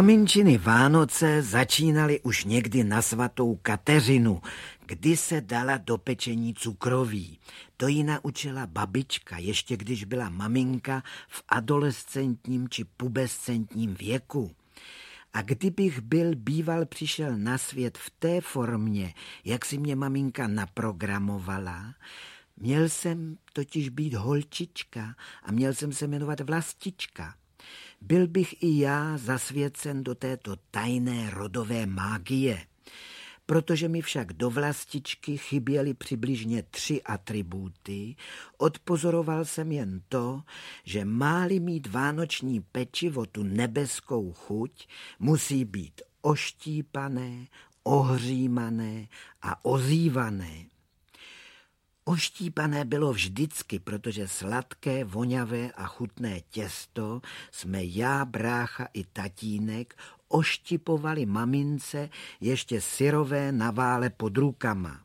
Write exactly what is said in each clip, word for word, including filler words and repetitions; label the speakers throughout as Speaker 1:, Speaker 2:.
Speaker 1: Maminčiny Vánoce začínaly už někdy na svatou Kateřinu, kdy se dala do pečení cukroví. To ji naučila babička, ještě když byla maminka v adolescentním či pubescentním věku. A kdybych byl býval přišel na svět v té formě, jak si mě maminka naprogramovala, měl jsem totiž být holčička a měl jsem se jmenovat Vlastička. Byl bych i já zasvěcen do této tajné rodové mágie. Protože mi však do Vlastičky chyběly přibližně tři atributy, odpozoroval jsem jen to, že má-li mít vánoční pečivo tu nebeskou chuť, musí být oštípané, ohřímané a ozývané. Oštípané bylo vždycky, protože sladké, voňavé a chutné těsto jsme já, brácha i tatínek oštipovali mamince ještě syrové na vále pod rukama.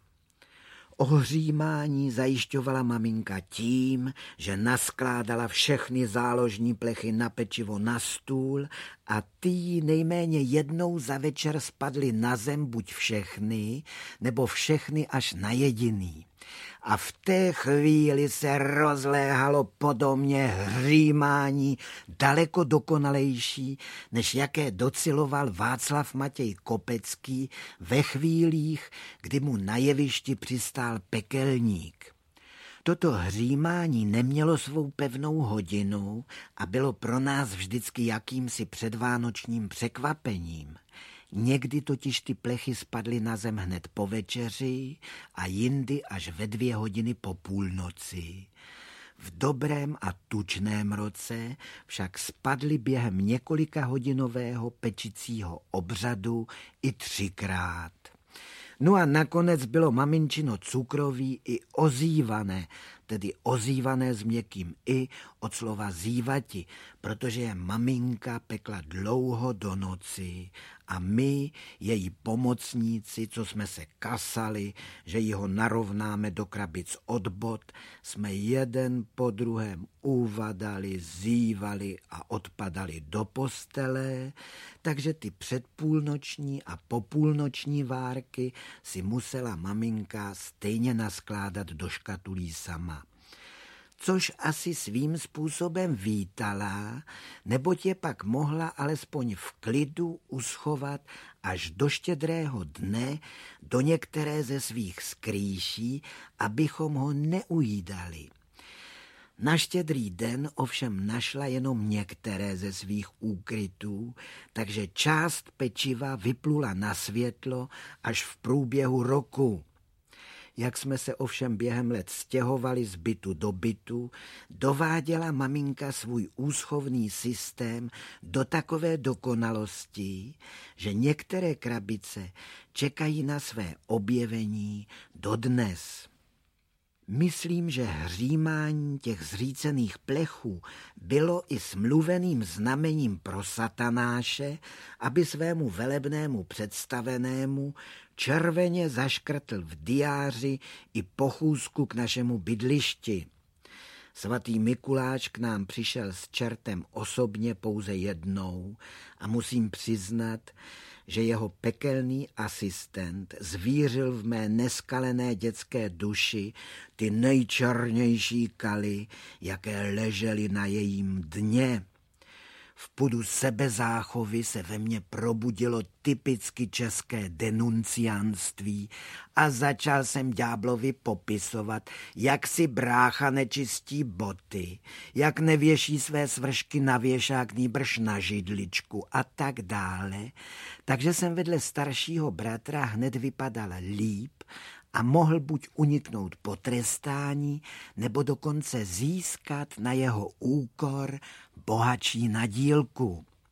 Speaker 1: Ohřímání zajišťovala maminka tím, že naskládala všechny záložní plechy na pečivo na stůl a ty nejméně jednou za večer spadly na zem buď všechny, nebo všechny až na jediný. A v té chvíli se rozléhalo po domě hřímání daleko dokonalejší, než jaké dociloval Václav Matěj Kopecký ve chvílích, kdy mu na jevišti přistál pekelník. Toto hřímání nemělo svou pevnou hodinu a bylo pro nás vždycky jakýmsi předvánočním překvapením. Někdy totiž ty plechy spadly na zem hned po večeři a jindy až ve dvě hodiny po půlnoci. V dobrém a tučném roce však spadly během několika hodinového pečicího obřadu i třikrát. No a nakonec bylo maminčino cukroví i ozývané, tedy ozývané s měkkým i od slova zívati, protože je maminka pekla dlouho do noci a my, její pomocníci, co jsme se kasali, že ji ho narovnáme do krabic od bod, jsme jeden po druhém uvadali, zívali a odpadali do postele, takže ty předpůlnoční a popůlnoční várky si musela maminka stejně naskládat do škatulí sama. Což asi svým způsobem vítala, neboť je pak mohla alespoň v klidu uschovat až do štědrého dne do některé ze svých skrýší, abychom ho neujídali. Na štědrý den ovšem našla jenom některé ze svých úkrytů, takže část pečiva vyplula na světlo až v průběhu roku. Jak jsme se ovšem během let stěhovali z bytu do bytu, dováděla maminka svůj úschovný systém do takové dokonalosti, že některé krabice čekají na své objevení dodnes. Myslím, že hřímání těch zřícených plechů bylo i smluveným znamením pro satanáše, aby svému velebnému představenému červeně zaškrtl v diáři i pochůzku k našemu bydlišti. Svatý Mikuláš k nám přišel s čertem osobně pouze jednou a musím přiznat, že jeho pekelný asistent zvířil v mé neskalené dětské duši ty nejčernější kaly, jaké ležely na jejím dně. V pudu sebezáchovy se ve mně probudilo typicky české denunciánství a začal jsem ďáblovi popisovat, jak si brácha nečistí boty, jak nevěší své svršky na věšák nýbrž na židličku a tak dále. Takže jsem vedle staršího bratra hned vypadal líp a mohl buď uniknout potrestání, nebo dokonce získat na jeho úkor bohatší nadílku.